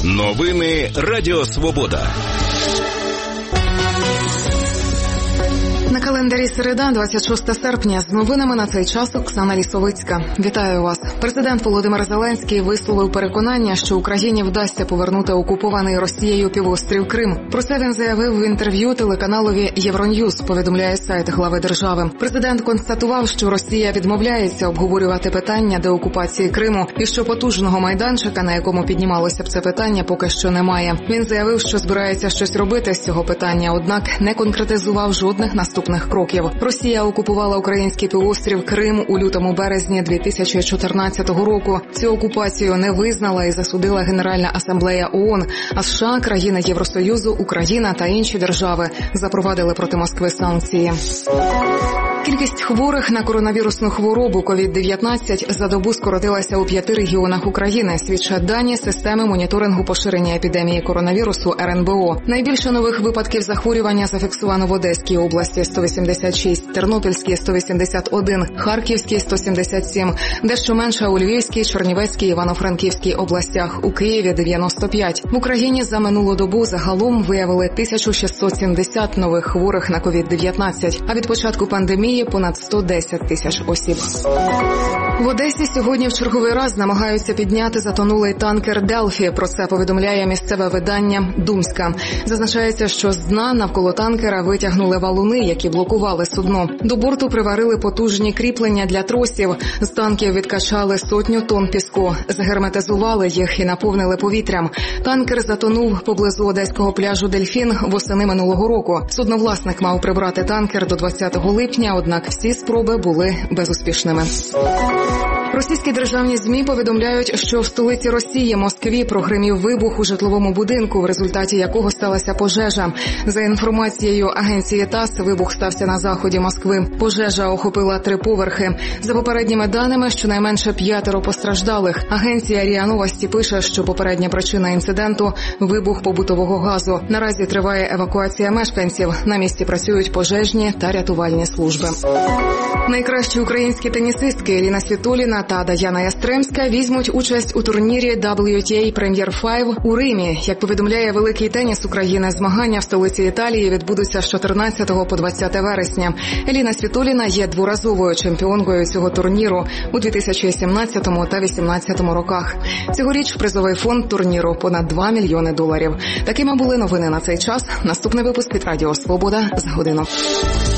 Новини Радіо Свобода. На календарі середа, 26 серпня. З новинами на цей час Оксана Лісовицька. Вітаю вас. Президент Володимир Зеленський висловив переконання, що Україні вдасться повернути окупований Росією півострів Крим. Про це він заявив в інтерв'ю телеканалові Євроньюз, повідомляє сайт глави держави. Президент констатував, що Росія відмовляється обговорювати питання деокупації Криму і що потужного майданчика, на якому піднімалося б це питання, поки що немає. Він заявив, що збирається щось робити з цього питання, однак не конкретизував жодних наступних кроків. Росія окупувала український півострів Крим у лютому-березні 2014 року. Цю окупацію не визнала і засудила Генеральна асамблея ООН, а США, країни Євросоюзу, Україна та інші держави запровадили проти Москви санкції. Кількість хворих на коронавірусну хворобу COVID-19 за добу скоротилася у 5 регіонах України, свідчать дані системи моніторингу поширення епідемії коронавірусу РНБО. Найбільше нових випадків захворювання зафіксовано в Одеській області – 186, Тернопільській – 181, Харківській – 177, дещо менше у Львівській, Чернівецькій, Івано-Франківській областях, у Києві – 95. В Україні за минулу добу загалом виявили 1670 нових хворих на COVID-19, а від початку пандемії понад 110 тисяч осіб. В Одесі сьогодні в черговий раз намагаються підняти затонулий танкер «Делфі». Про це повідомляє місцеве видання «Думська». Зазначається, що з дна навколо танкера витягнули валуни, які блокували судно. До борту приварили потужні кріплення для тросів. З танків відкачали 100 тонн піску, загерметизували їх і наповнили повітрям. Танкер затонув поблизу одеського пляжу «Дельфін» восени минулого року. Судновласник мав прибрати танкер до 20 липня, однак всі спроби були безуспішними. Російські державні ЗМІ повідомляють, що в столиці Росії, Москві, прогримів вибух у житловому будинку, в результаті якого сталася пожежа. За інформацією агенції ТАСС, вибух стався на заході Москви. Пожежа охопила 3 поверхи. За попередніми даними, щонайменше 5 постраждалих. Агенція РІА Новості пише, що попередня причина інциденту – вибух побутового газу. Наразі триває евакуація мешканців. На місці працюють пожежні та рятувальні служби. Найкращі українські тенісистки Еліна Світоліна та Даяна Ястремська візьмуть участь у турнірі WTA Premier 5 у Римі. Як повідомляє Великий теніс України, змагання в столиці Італії відбудуться з 14 по 20 вересня. Еліна Світоліна є дворазовою чемпіонкою цього турніру у 2017 та 2018 роках. Цьогоріч призовий фонд турніру – понад $2 мільйони. Такими були новини на цей час. Наступний випуск від Радіо Свобода за годину.